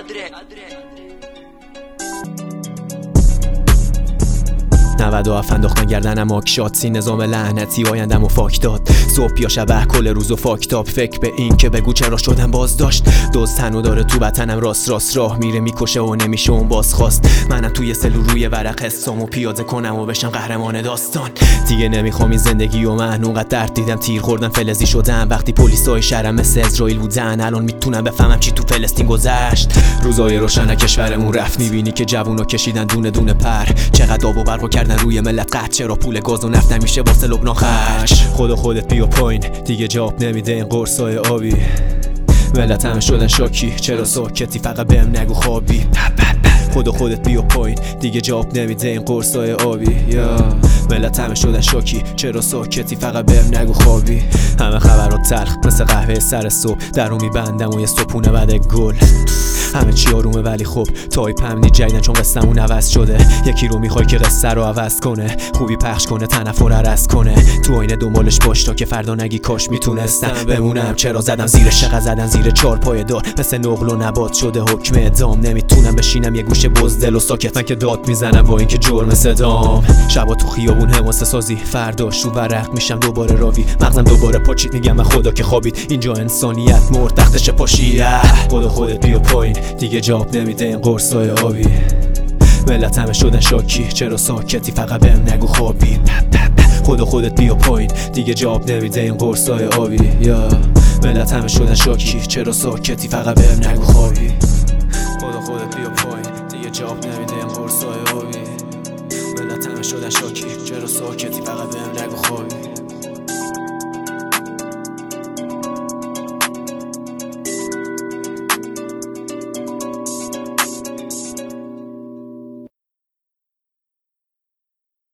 نود انداختن گردنم آکشات نظام لعنتی آیندم و فاک داد. صبح یا شب کل روز و فاکتاب فکر به این که بگو چرا شدم بازداشت. دوست تنو داره تو بدنم راست راه میره میکشه و نمیشه اون بازخواست. منم توی سلول روی ورق حسامو پیاده کنم و بشم قهرمان داستان. دیگه نمیخوام این زندگی و من اونقدر درد دیدم تیر خوردم فلزی شدم وقتی پلیسای شهرم مثل اسرائیل بودن. الان میتونم بفهمم چی تو فلسطین گذشت. روزای روشن کشورمون رفت میبینی که جوونا کشیدن دونه دونه پر. چقدر آب و برق کردن روی ملت قد. چرا پول گاز و نفت نمیشه واسه لبنان خرج؟ خودت بیا پایین دیگه جواب نمیده این قرصای آبی. ملت همه شدن شاکی چرا ساکتی فقط بهم نگو خوابی. خودت بیا پایین دیگه جواب نمیده این قرصای آبی. ملت همه شدن شاکی چرا ساکتی فقط بهم نگو خوابی. همه خبرات تلخ مثل قهوه سر صبح درو میبندم و یه صبحونه بعد گل. همه چی آرومه ولی خب تایپ هم جدیدن چون قصه‌مون عوض شده. یکی رو میخوای که قصه رو عوض کنه خوبی پخش کنه تنفر عرض کنه. تو آینه دنبالش باش تا که فردا نگی کاش میتونستم بمونم. چرا زدم زیرش چقدر زدن زیر 4 پای دار مثل نقل و نبات شده حکم اعدام. نمیتونم بشینم یه گوشه بزدل و ساکت من که داد میزنم با اینکه جرم صدام. شبا تو خیابون حماسه سازی فرداش رو ورق میشم دوباره راوی. مغزم دوباره پاچید میگم من خدا که خوابید اینجا انسانیت مرد تختش پاشی. خودت بیا پایین دیگه جواب نمیده این قرصای آبی. ملت همه شدن شاکی چرا ساکتی فقط بهم نگو خوابی. خودت بیا پایین دیگه جواب نمیده این قرصای آبی. ملت همه شدن شاکی چرا ساکتی فقط بهم نگو خوابی. خودت بیا پایین دیگه جواب نمیده این قرصای آبی. ملت همه شدن شاکی چرا ساکتی فقط بهم نگو خوابی.